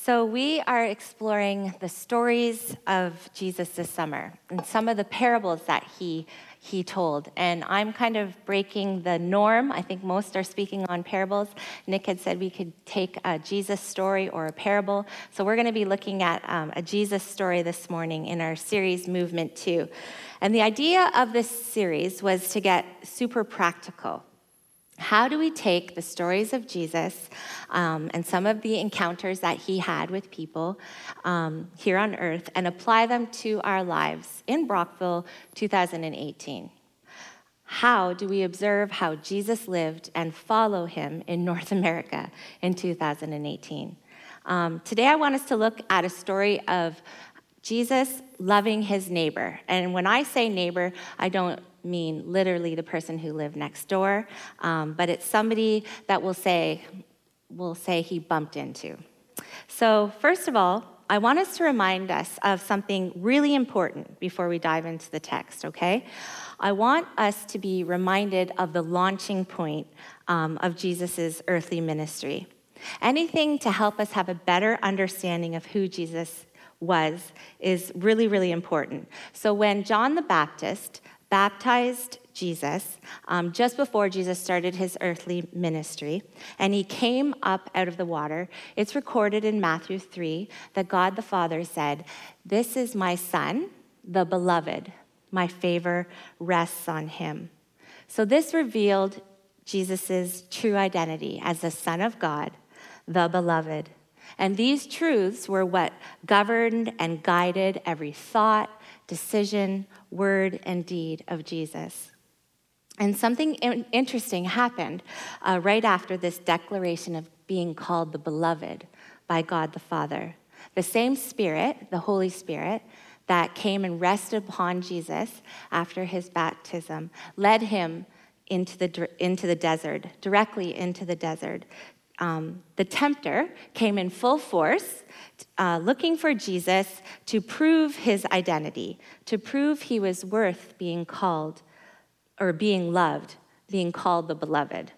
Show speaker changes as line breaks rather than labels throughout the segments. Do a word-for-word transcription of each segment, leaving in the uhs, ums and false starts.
So we are exploring the stories of Jesus this summer and some of the parables that he he told. And I'm kind of breaking the norm. I think most are speaking on parables. Nick had said we could take a Jesus story or a parable. So we're going to be looking at um, a Jesus story this morning in our series Movement two. And the idea of this series was to get super practical. How do we take the stories of Jesus um, and some of the encounters that he had with people um, here on earth and apply them to our lives in Brockville two thousand eighteen? How do we observe how Jesus lived and follow him in North America in two thousand eighteen? Um, today I want us to look at a story of Jesus loving his neighbor. And when I say neighbor, I don't mean literally the person who lived next door, um, but it's somebody that we'll say, we'll say he bumped into. So first of all, I want us to remind us of something really important before we dive into the text, okay? I want us to be reminded of the launching point um, of Jesus' earthly ministry. Anything to help us have a better understanding of who Jesus was is really, really important. So when John the Baptist baptized Jesus um, just before Jesus started his earthly ministry, and he came up out of the water, it's recorded in Matthew three that God the Father said, "This is my Son, the beloved. My favor rests on him." So this revealed Jesus' true identity as the Son of God, the beloved. And these truths were what governed and guided every thought, decision, word, and deed of Jesus. And something interesting happened uh, right after this declaration of being called the beloved by God the Father. The same Spirit, the Holy Spirit, that came and rested upon Jesus after his baptism, led him into the, into the desert, directly into the desert. Um, the tempter came in full force, uh, looking for Jesus to prove his identity, to prove he was worth being called or being loved, being called the beloved.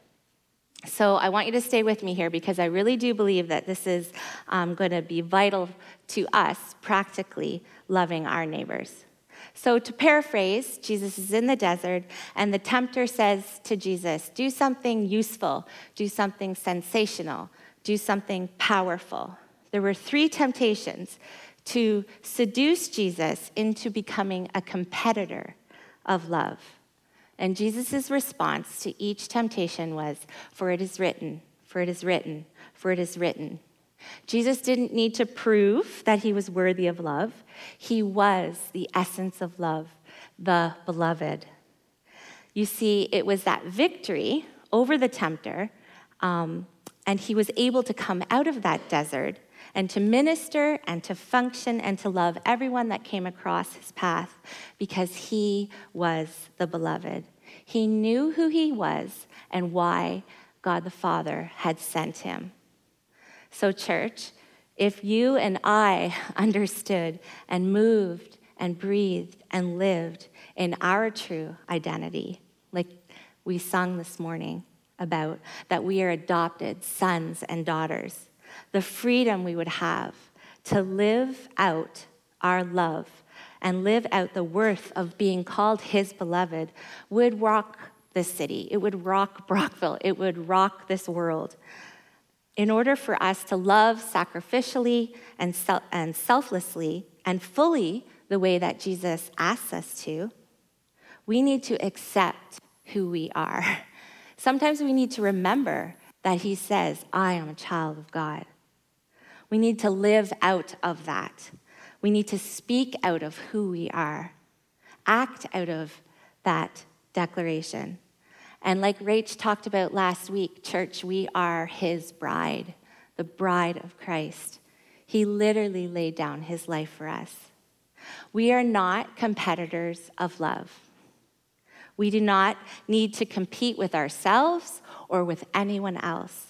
So I want you to stay with me here because I really do believe that this is um, going to be vital to us practically loving our neighbors. So to paraphrase, Jesus is in the desert, and the tempter says to Jesus, do something useful, do something sensational, do something powerful. There were three temptations to seduce Jesus into becoming a competitor of love. And Jesus' response to each temptation was, "For it is written, for it is written, for it is written." Jesus didn't need to prove that he was worthy of love. He was the essence of love, the beloved. You see, it was that victory over the tempter, um, and he was able to come out of that desert and to minister and to function and to love everyone that came across his path because he was the beloved. He knew who he was and why God the Father had sent him. So church, if you and I understood and moved and breathed and lived in our true identity, like we sung this morning about, that we are adopted sons and daughters, the freedom we would have to live out our love and live out the worth of being called his beloved would rock this city. It would rock Brockville. It would rock this world. In order for us to love sacrificially and, sel- and selflessly and fully the way that Jesus asks us to, we need to accept who we are. Sometimes we need to remember that he says, "I am a child of God." We need to live out of that. We need to speak out of who we are, act out of that declaration. And like Rach talked about last week, church, we are his bride, the bride of Christ. He literally laid down his life for us. We are not competitors of love. We do not need to compete with ourselves or with anyone else.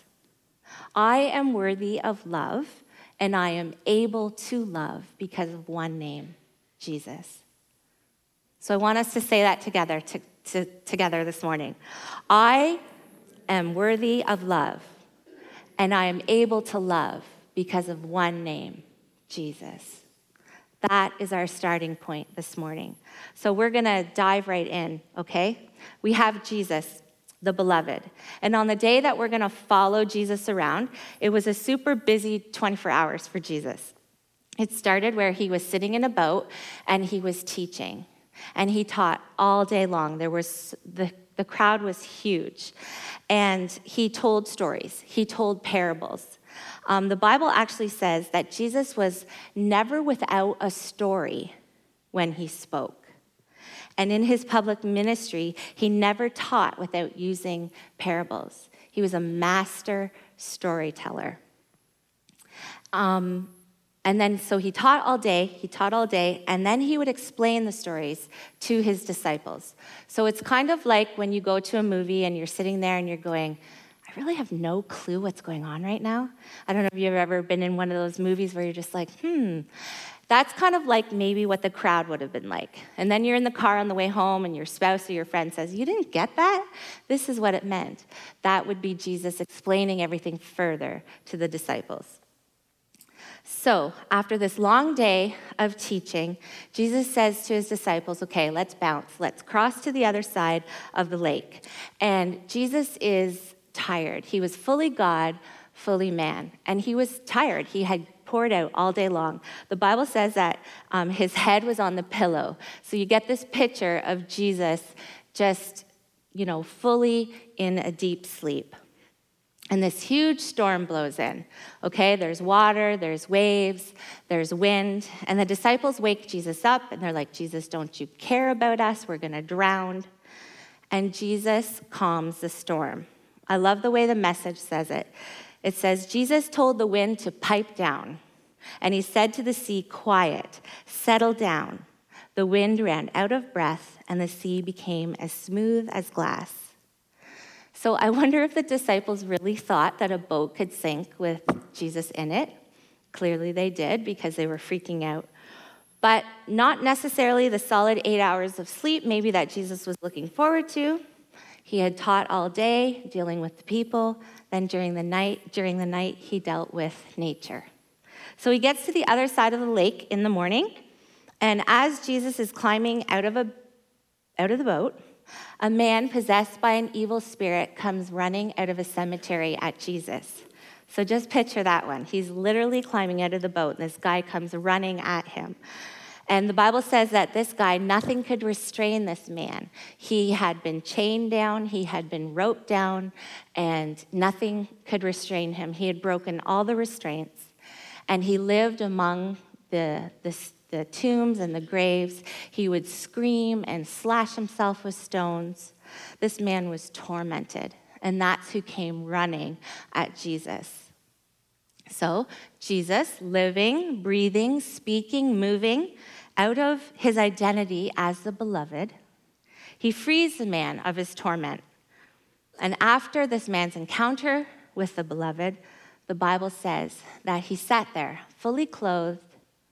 I am worthy of love, and I am able to love because of one name, Jesus. So I want us to say that together to, to, together this morning. I am worthy of love, and I am able to love because of one name, Jesus. That is our starting point this morning. So we're going to dive right in, okay? We have Jesus, the beloved. And on the day that we're going to follow Jesus around, it was a super busy twenty-four hours for Jesus. It started where he was sitting in a boat and he was teaching. And he taught all day long. There was the, the crowd was huge. And he told stories. He told parables. Um, the Bible actually says that Jesus was never without a story when he spoke. And in his public ministry, he never taught without using parables. He was a master storyteller. Um, and then, so he taught all day, he taught all day, and then he would explain the stories to his disciples. So it's kind of like when you go to a movie and you're sitting there and you're going, I really have no clue what's going on right now. I don't know if you've ever been in one of those movies where you're just like, hmm. That's kind of like maybe what the crowd would have been like. And then you're in the car on the way home and your spouse or your friend says, you didn't get that? This is what it meant. That would be Jesus explaining everything further to the disciples. So after this long day of teaching, Jesus says to his disciples, okay, let's bounce. Let's cross to the other side of the lake. And Jesus is tired. He was fully God, fully man. And he was tired. He had poured out all day long. The Bible says that um, his head was on the pillow. So you get this picture of Jesus just, you know, fully in a deep sleep. And this huge storm blows in, okay? There's water, there's waves, there's wind. And the disciples wake Jesus up, and they're like, Jesus, don't you care about us? We're going to drown. And Jesus calms the storm. I love the way the Message says it. It says, Jesus told the wind to pipe down, and he said to the sea, quiet, settle down. The wind ran out of breath, and the sea became as smooth as glass. So I wonder if the disciples really thought that a boat could sink with Jesus in it. Clearly they did, because they were freaking out. But not necessarily the solid eight hours of sleep maybe that Jesus was looking forward to. He had taught all day, dealing with the people. Then during the night, during the night, he dealt with nature. So he gets to the other side of the lake in the morning, and as Jesus is climbing out of a out of the boat, a man possessed by an evil spirit comes running out of a cemetery at Jesus. So just picture that one. He's literally climbing out of the boat, and this guy comes running at him. And the Bible says that this guy, nothing could restrain this man. He had been chained down, he had been roped down, and nothing could restrain him. He had broken all the restraints, and he lived among the, the, the tombs and the graves. He would scream and slash himself with stones. This man was tormented, and that's who came running at Jesus. So Jesus, living, breathing, speaking, moving, out of his identity as the beloved, he frees the man of his torment. And after this man's encounter with the beloved, the Bible says that he sat there fully clothed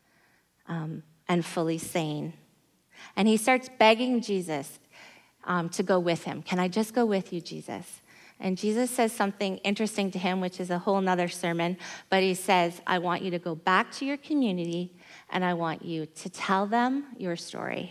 um, and fully sane. And he starts begging Jesus um, to go with him. Can I just go with you, Jesus? And Jesus says something interesting to him, which is a whole nother sermon, but he says, I want you to go back to your community, and I want you to tell them your story.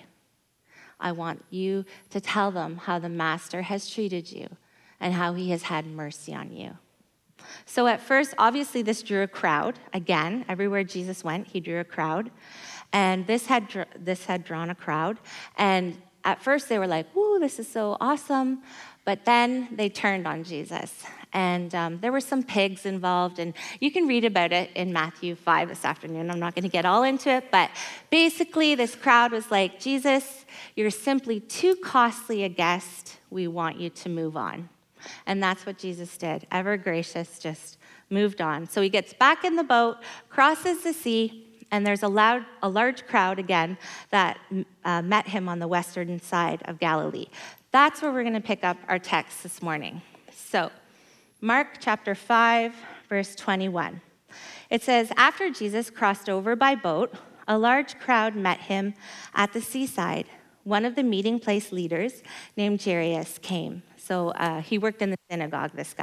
I want you to tell them how the Master has treated you and how he has had mercy on you. So at first, obviously, this drew a crowd. Again, everywhere Jesus went, he drew a crowd. And this had this had drawn a crowd. And at first, they were like, "Woo, this is so awesome." But then they turned on Jesus. And um, there were some pigs involved. And you can read about it in Matthew five this afternoon. I'm not going to get all into it. But basically, this crowd was like, Jesus, you're simply too costly a guest. We want you to move on. And that's what Jesus did. Ever gracious, just moved on. So he gets back in the boat, crosses the sea, and there's a, loud, a large crowd again that uh, met him on the western side of Galilee. That's where we're going to pick up our text this morning. So, Mark chapter five, verse twenty-one. It says, after Jesus crossed over by boat, a large crowd met him at the seaside. One of the meeting place leaders named Jairus came. So uh, he worked in the synagogue, this guy.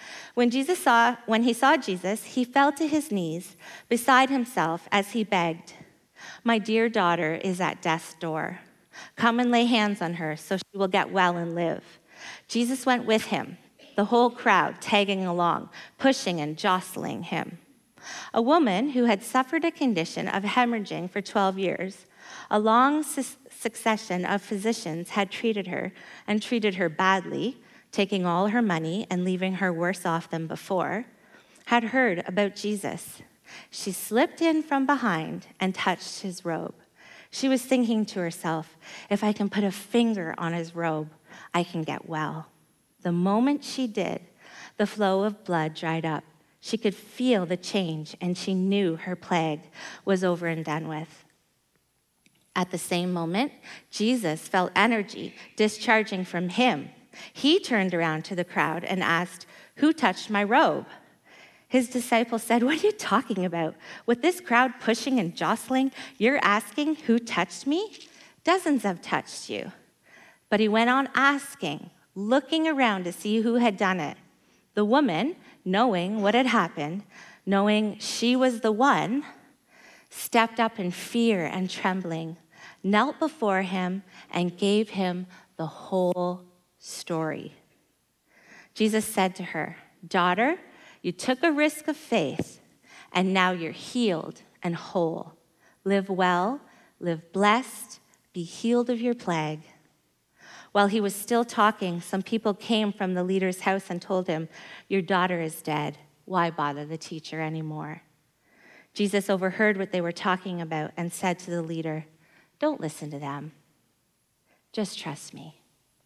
When Jesus saw, when he saw Jesus, he fell to his knees beside himself as he begged, "My dear daughter is at death's door. Come and lay hands on her so she will get well and live." Jesus went with him, the whole crowd tagging along, pushing and jostling him. A woman who had suffered a condition of hemorrhaging for twelve years, a long su- succession of physicians had treated her and treated her badly, taking all her money and leaving her worse off than before, had heard about Jesus. She slipped in from behind and touched his robe. She was thinking to herself, "If I can put a finger on his robe, I can get well." The moment she did, the flow of blood dried up. She could feel the change, and she knew her plague was over and done with. At the same moment, Jesus felt energy discharging from him. He turned around to the crowd and asked, "Who touched my robe?" His disciples said, "What are you talking about? With this crowd pushing and jostling, you're asking who touched me? Dozens have touched you." But he went on asking, looking around to see who had done it. The woman, knowing what had happened, knowing she was the one, stepped up in fear and trembling, knelt before him, and gave him the whole story. Jesus said to her, "Daughter, you took a risk of faith, and now you're healed and whole. Live well, live blessed, be healed of your plague." While he was still talking, some people came from the leader's house and told him, "Your daughter is dead. Why bother the teacher anymore?" Jesus overheard what they were talking about and said to the leader, "Don't listen to them. Just trust me."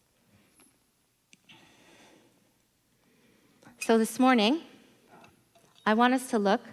So this morning, I want us to look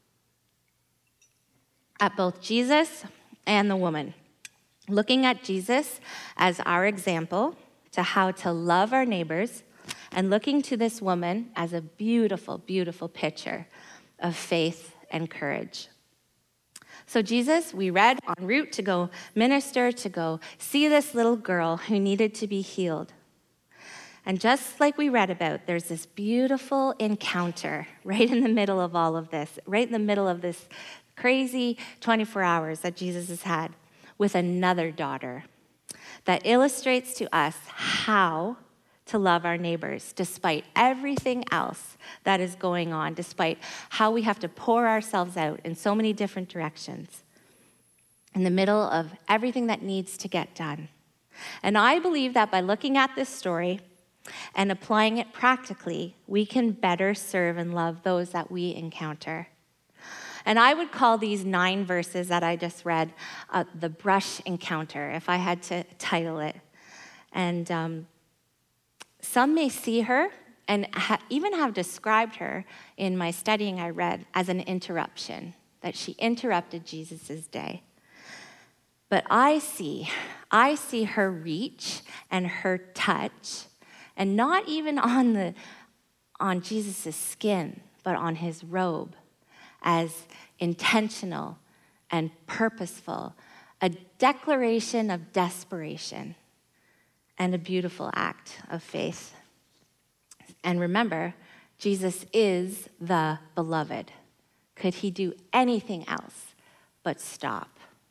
at both Jesus and the woman. Looking at Jesus as our example to how to love our neighbors, and looking to this woman as a beautiful, beautiful picture of faith and courage. So Jesus, we read, en route to go minister, to go see this little girl who needed to be healed. And just like we read about, there's this beautiful encounter right in the middle of all of this, right in the middle of this crazy twenty-four hours that Jesus has had with another daughter that illustrates to us how to love our neighbors despite everything else that is going on, despite how we have to pour ourselves out in so many different directions in the middle of everything that needs to get done. And I believe that by looking at this story and applying it practically, we can better serve and love those that we encounter. And I would call these nine verses that I just read uh, the brush encounter, if I had to title it. And um, some may see her and ha- even have described her in my studying I read as an interruption, that she interrupted Jesus' day. But I see, I see her reach and her touch, and not even on the on Jesus' skin, but on his robe, as intentional and purposeful, a declaration of desperation and a beautiful act of faith. And remember, Jesus is the beloved. Could he do anything else but stop?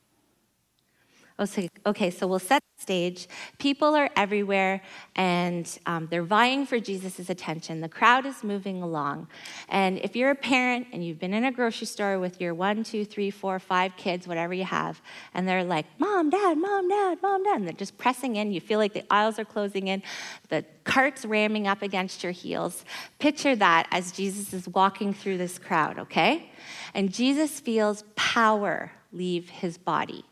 Okay, so we'll set the stage. People are everywhere, and um, they're vying for Jesus' attention. The crowd is moving along. And if you're a parent and you've been in a grocery store with your one, two, three, four, five kids, whatever you have, and they're like, "Mom, Dad, Mom, Dad, Mom, Dad," and they're just pressing in. You feel like the aisles are closing in, the cart's ramming up against your heels. Picture that as Jesus is walking through this crowd, okay? And Jesus feels power leave his body.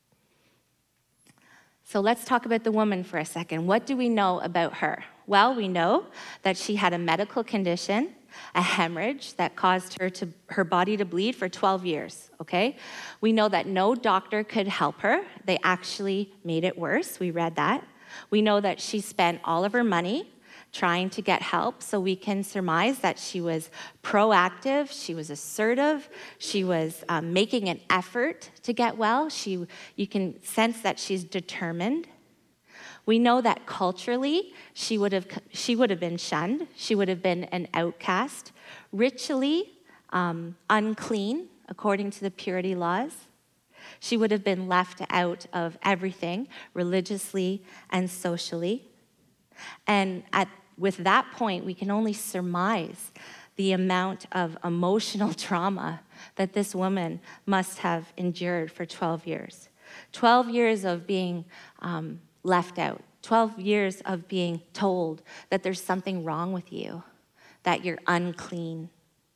So let's talk about the woman for a second. What do we know about her? Well, we know that she had a medical condition, a hemorrhage that caused her to her body to bleed for twelve years, okay? We know that no doctor could help her. They actually made it worse. We read that. We know that she spent all of her money trying to get help, so we can surmise that she was proactive, she was assertive, she was um, making an effort to get well. She, you can sense that she's determined. We know that culturally, she would have, she would have been shunned. She would have been an outcast, ritually um, unclean, according to the purity laws. She would have been left out of everything, religiously and socially. And at, with that point, we can only surmise the amount of emotional trauma that this woman must have endured for twelve years. twelve years of being um, left out. twelve years of being told that there's something wrong with you, that you're unclean.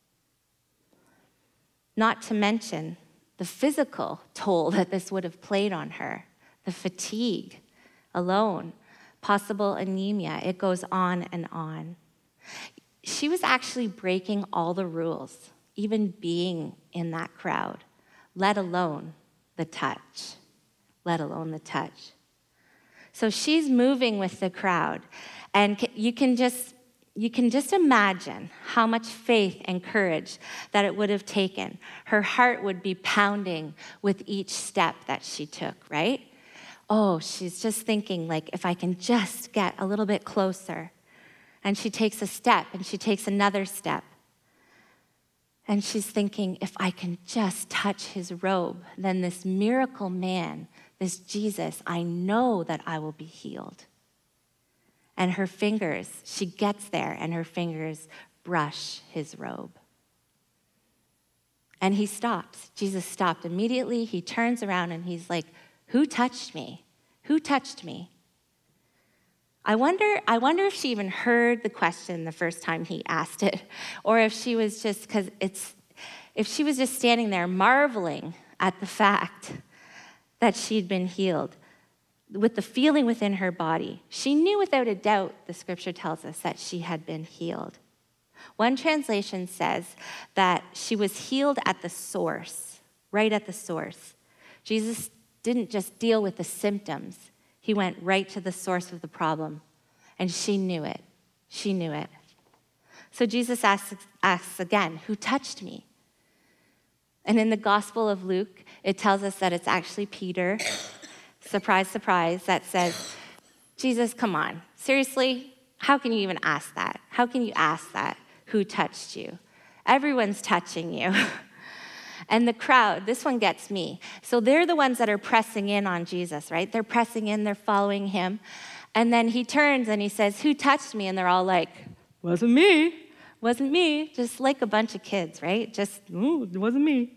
Not to mention the physical toll that this would have played on her, the fatigue alone, possible anemia. It goes on and on. She was actually breaking all the rules, even being in that crowd, let alone the touch, let alone the touch. So she's moving with the crowd, and you can just you can just imagine how much faith and courage that it would have taken. Her heart would be pounding with each step that she took, right? Oh, she's just thinking, like, if I can just get a little bit closer. And she takes a step, and she takes another step. And she's thinking, if I can just touch his robe, then this miracle man, this Jesus, I know that I will be healed. And her fingers, she gets there, and her fingers brush his robe. And he stops. Jesus stopped immediately. He turns around, and he's like, who touched me? Who touched me? I wonder, I wonder if she even heard the question the first time he asked it, or if she was just, because it's, if she was just standing there marveling at the fact that she'd been healed, with the feeling within her body. She knew without a doubt, the scripture tells us, that she had been healed. One translation says that she was healed at the source, right at the source. Jesus didn't just deal with the symptoms. He went right to the source of the problem, and she knew it. She knew it. So Jesus asks, asks again, who touched me? And in the Gospel of Luke, it tells us that it's actually Peter, surprise, surprise, that says, Jesus, come on, seriously? How can you even ask that? How can you ask that? Who touched you? Everyone's touching you. And the crowd, this one gets me. So they're the ones that are pressing in on Jesus, right? They're pressing in, they're following him. And then he turns and he says, who touched me? And they're all like, wasn't me. Wasn't me. Just like a bunch of kids, right? Just, ooh, it wasn't me.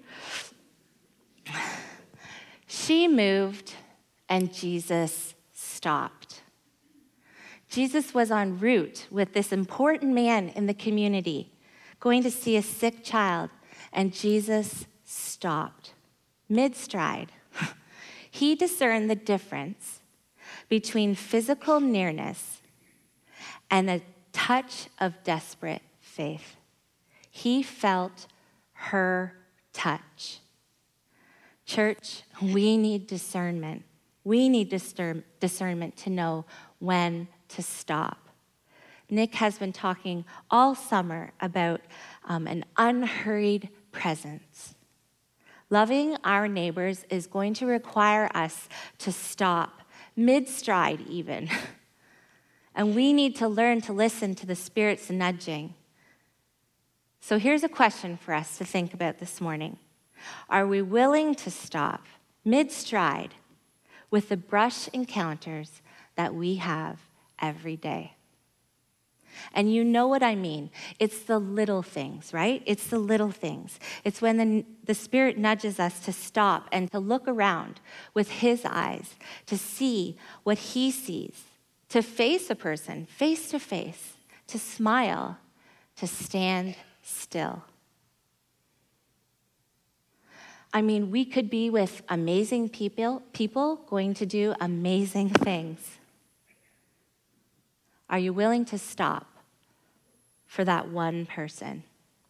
She moved and Jesus stopped. Jesus was en route with this important man in the community, going to see a sick child, and Jesus stopped mid-stride. He discerned the difference between physical nearness and a touch of desperate faith. He felt her touch. Church, we need discernment. We need discern- discernment to know when to stop. Nick has been talking all summer about um, an unhurried presence. Loving our neighbors is going to require us to stop, mid-stride even. And we need to learn to listen to the Spirit's nudging. So here's a question for us to think about this morning. Are we willing to stop, mid-stride, with the brush encounters that we have every day? And you know what I mean. It's the little things, right? It's the little things. It's when the, the Spirit nudges us to stop and to look around with his eyes, to see what he sees, to face a person face to face, to smile, to stand still. I mean, we could be with amazing people, people going to do amazing things. Are you willing to stop for that one person?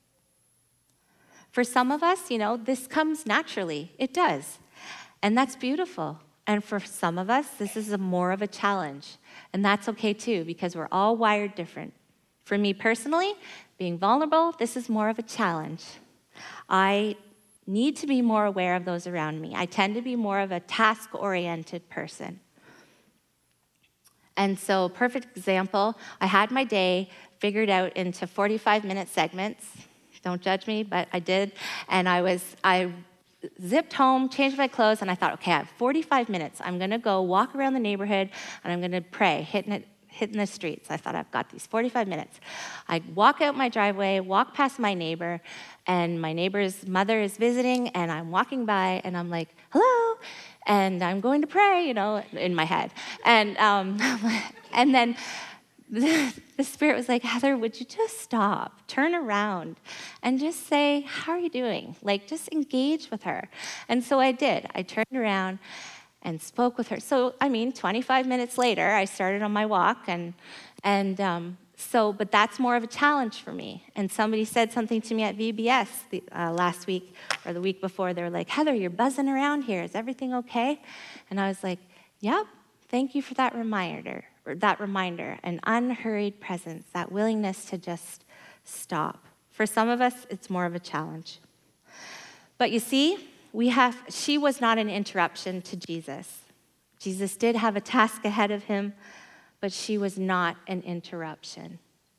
For some of us, you know, this comes naturally. It does. And that's beautiful. And for some of us, this is a more of a challenge. And that's okay too, because we're all wired different. For me personally, being vulnerable, this is more of a challenge. I need to be more aware of those around me. I tend to be more of a task-oriented person. And so, perfect example, I had my day figured out into forty-five minute segments. Don't judge me, but I did. And I was, I zipped home, changed my clothes, and I thought, okay, I have forty-five minutes. I'm gonna go walk around the neighborhood, and I'm gonna pray, hitting it, hitting the streets. I thought, I've got these forty-five minutes. I walk out my driveway, walk past my neighbor, and my neighbor's mother is visiting, and I'm walking by, and I'm like, hello, and I'm going to pray, you know, in my head. And, um, and then the, the Spirit was like, Heather, would you just stop, turn around, and just say, how are you doing? Like, just engage with her. And so I did. I turned around and spoke with her. So, I mean, twenty-five minutes later, I started on my walk, and and um, so, but that's more of a challenge for me. And somebody said something to me at V B S the, uh, last week or the week before. They were like, Heather, you're buzzing around here. Is everything okay? And I was like, yep, thank you for that reminder, or that reminder, an unhurried presence, that willingness to just stop. For some of us, it's more of a challenge. But you see, we have, she was not an interruption to Jesus. Jesus did have a task ahead of him, but she was not an interruption.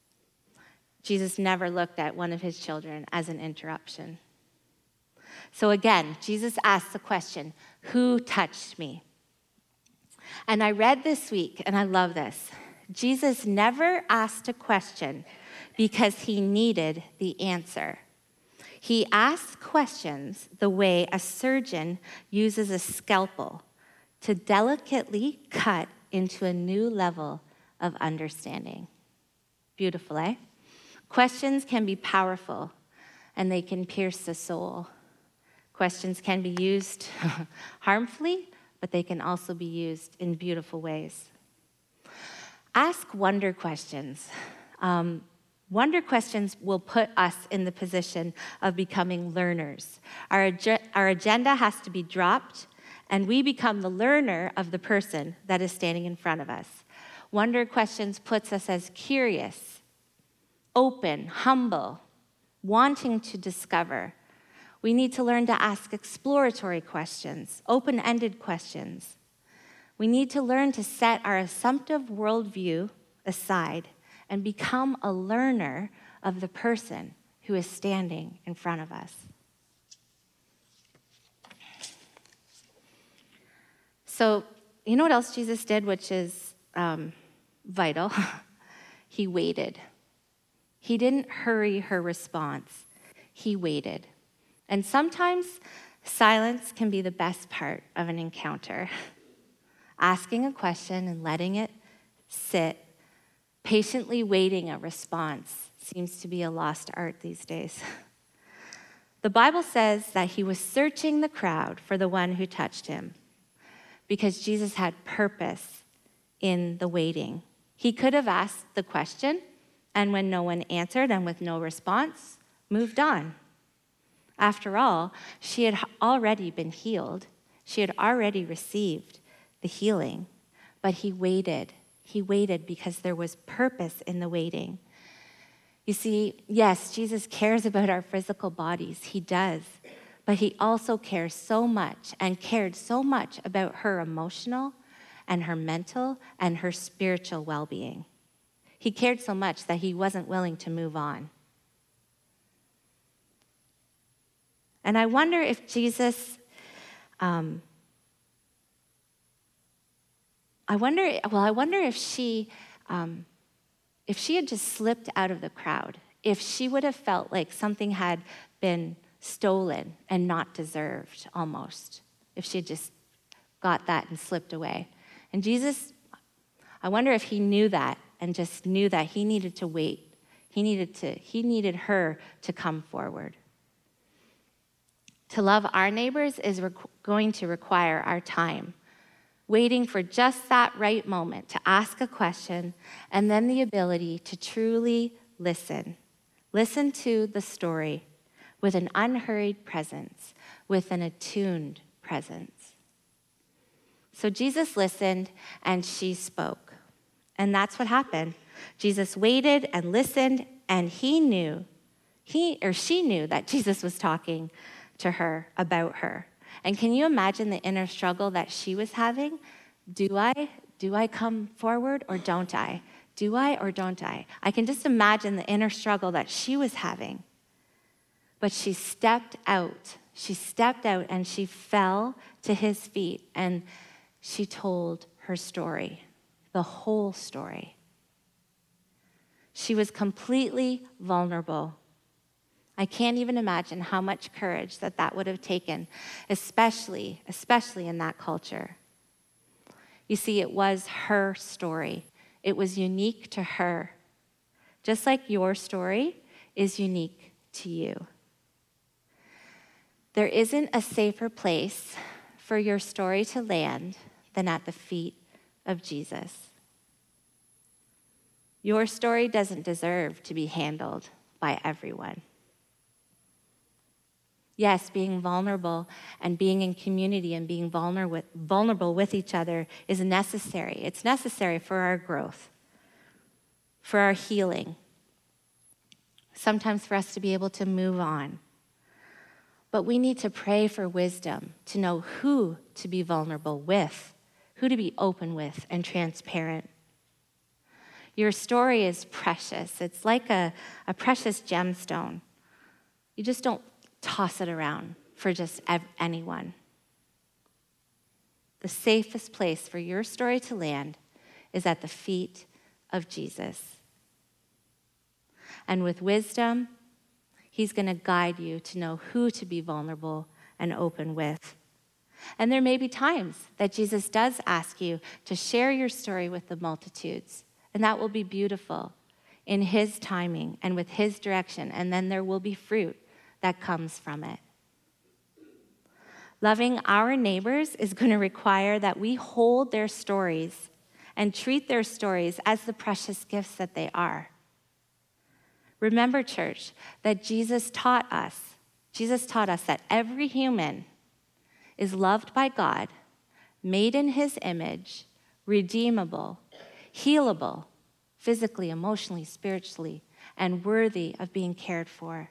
Jesus never looked at one of his children as an interruption. So again, Jesus asked the question, who touched me? And I read this week, and I love this. Jesus never asked a question because he needed the answer. He asked questions the way a surgeon uses a scalpel to delicately cut into a new level of understanding. Beautiful, eh? Questions can be powerful, and they can pierce the soul. Questions can be used harmfully, but they can also be used in beautiful ways. Ask wonder questions. Um, Wonder questions will put us in the position of becoming learners. Our, ag- our agenda has to be dropped, and we become the learner of the person that is standing in front of us. Wonder questions puts us as curious, open, humble, wanting to discover. We need to learn to ask exploratory questions, open-ended questions. We need to learn to set our assumptive worldview aside and become a learner of the person who is standing in front of us. So, you know what else Jesus did, which is um, vital? He waited. He didn't hurry her response. He waited. And sometimes silence can be the best part of an encounter. Asking a question and letting it sit, patiently waiting a response, seems to be a lost art these days. The Bible says that he was searching the crowd for the one who touched him because Jesus had purpose in the waiting. He could have asked the question, and when no one answered and with no response, moved on. After all, she had already been healed. She had already received the healing, but he waited. He waited because there was purpose in the waiting. You see, yes, Jesus cares about our physical bodies. He does. But he also cares so much and cared so much about her emotional and her mental and her spiritual well-being. He cared so much that he wasn't willing to move on. And I wonder if Jesus, um, I wonder, well, I wonder if she, um, if she had just slipped out of the crowd, if she would have felt like something had been stolen and not deserved almost, if she had just got that and slipped away. And Jesus, I wonder if he knew that and just knew that he needed to wait. He needed to, he needed her to come forward. To love our neighbors is requ- going to require our time, waiting for just that right moment to ask a question, and then the ability to truly listen. Listen to the story with an unhurried presence, with an attuned presence. So Jesus listened, and she spoke. And that's what happened. Jesus waited and listened, and he knew, he or she knew that Jesus was talking to her about her. And can you imagine the inner struggle that she was having? Do I Do I come forward or don't I? Do I or don't I? I can just imagine the inner struggle that she was having. But she stepped out. She stepped out and she fell to his feet and she told her story, the whole story. She was completely vulnerable. I can't even imagine how much courage that that would have taken, especially, especially in that culture. You see, it was her story. It was unique to her, just like your story is unique to you. There isn't a safer place for your story to land than at the feet of Jesus. Your story doesn't deserve to be handled by everyone. Yes, being vulnerable and being in community and being vulnerable vulnerable with each other is necessary. It's necessary for our growth, for our healing, sometimes for us to be able to move on. But we need to pray for wisdom to know who to be vulnerable with, who to be open with and transparent. Your story is precious. It's like a, a precious gemstone. You just don't toss it around for just ev- anyone. The safest place for your story to land is at the feet of Jesus. And with wisdom, he's going to guide you to know who to be vulnerable and open with. And there may be times that Jesus does ask you to share your story with the multitudes, and that will be beautiful in his timing and with his direction, and then there will be fruit that comes from it. Loving our neighbors is going to require that we hold their stories and treat their stories as the precious gifts that they are. Remember, church, that Jesus taught us, Jesus taught us that every human is loved by God, made in his image, redeemable, healable, physically, emotionally, spiritually, and worthy of being cared for.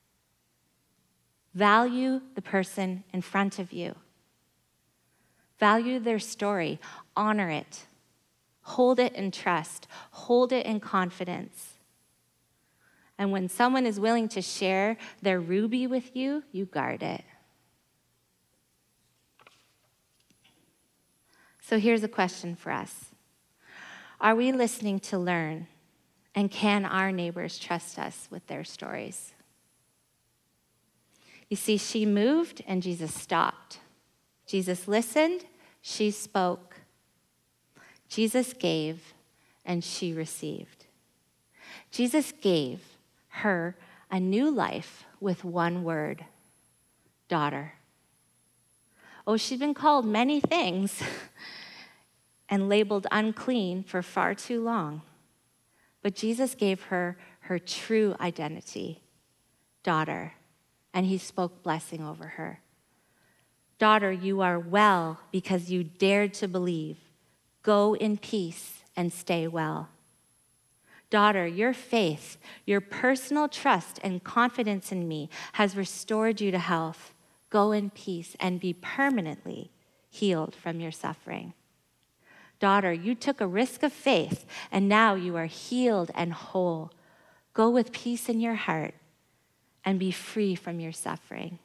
Value the person in front of you. Value their story. Honor it. Hold it in trust. Hold it in confidence. And when someone is willing to share their ruby with you, you guard it. So here's a question for us. Are we listening to learn? And can our neighbors trust us with their stories? You see, she moved and Jesus stopped. Jesus listened, she spoke. Jesus gave and she received. Jesus gave her a new life with one word, daughter. Oh, she'd been called many things and labeled unclean for far too long. But Jesus gave her her true identity, daughter. And he spoke blessing over her. Daughter, you are well because you dared to believe. Go in peace and stay well. Daughter, your faith, your personal trust and confidence in me has restored you to health. Go in peace and be permanently healed from your suffering. Daughter, you took a risk of faith and now you are healed and whole. Go with peace in your heart and be free from your suffering.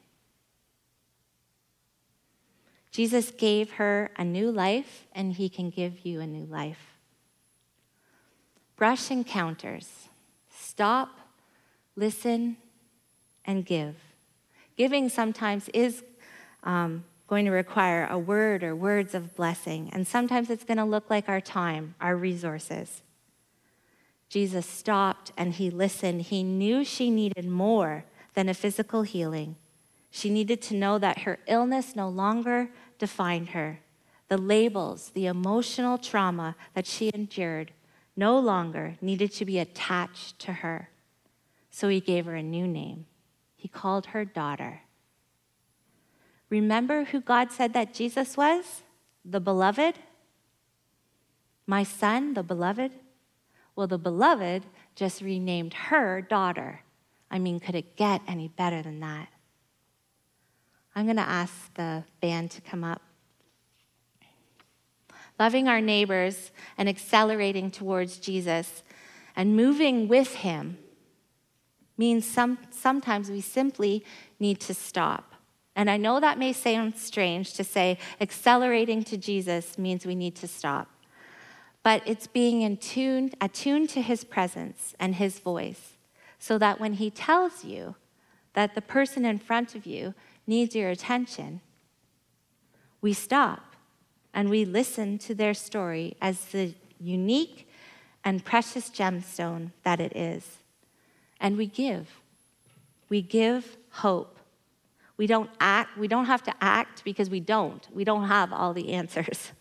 Jesus gave her a new life, and he can give you a new life. Brush encounters. Stop, listen, and give. Giving sometimes is um, going to require a word or words of blessing, and sometimes it's going to look like our time, our resources. Jesus stopped and he listened. He knew she needed more than a physical healing. She needed to know that her illness no longer defined her. The labels, the emotional trauma that she endured no longer needed to be attached to her. So he gave her a new name. He called her daughter. Remember who God said that Jesus was? The beloved? My son, the beloved? Well, the beloved just renamed her daughter. I mean, could it get any better than that? I'm going to ask the band to come up. Loving our neighbors and accelerating towards Jesus and moving with him means some, sometimes we simply need to stop. And I know that may sound strange to say accelerating to Jesus means we need to stop. But it's being in tune, attuned to his presence and his voice, so that when he tells you that the person in front of you needs your attention, we stop and we listen to their story as the unique and precious gemstone that it is. And we give. We give hope. We don't act, we don't have to act because we don't. We don't have all the answers.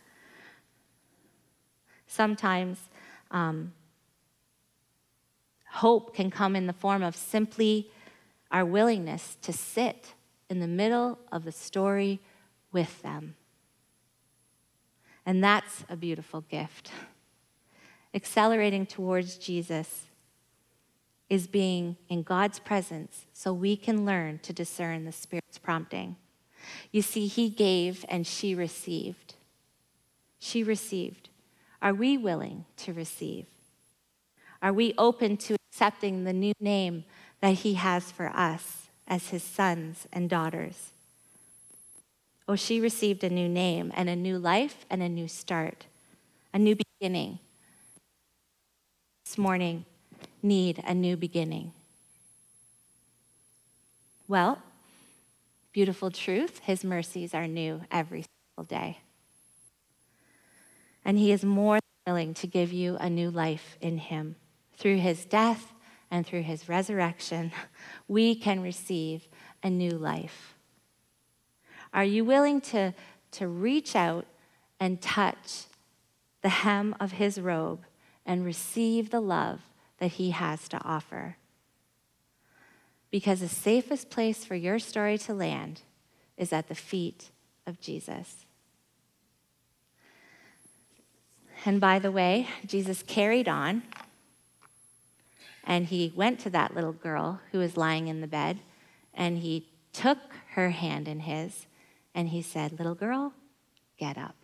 Sometimes um, hope can come in the form of simply our willingness to sit in the middle of the story with them. And that's a beautiful gift. Accelerating towards Jesus is being in God's presence so we can learn to discern the Spirit's prompting. You see, he gave and she received. She received. Are we willing to receive? Are we open to accepting the new name that he has for us as his sons and daughters? Oh, she received a new name and a new life and a new start, a new beginning. This morning, need a new beginning. Well, beautiful truth, his mercies are new every single day. And he is more than willing to give you a new life in him. Through his death and through his resurrection, we can receive a new life. Are you willing to, to reach out and touch the hem of his robe and receive the love that he has to offer? Because the safest place for your story to land is at the feet of Jesus. And by the way, Jesus carried on, and he went to that little girl who was lying in the bed, and he took her hand in his, and he said, "Little girl, get up."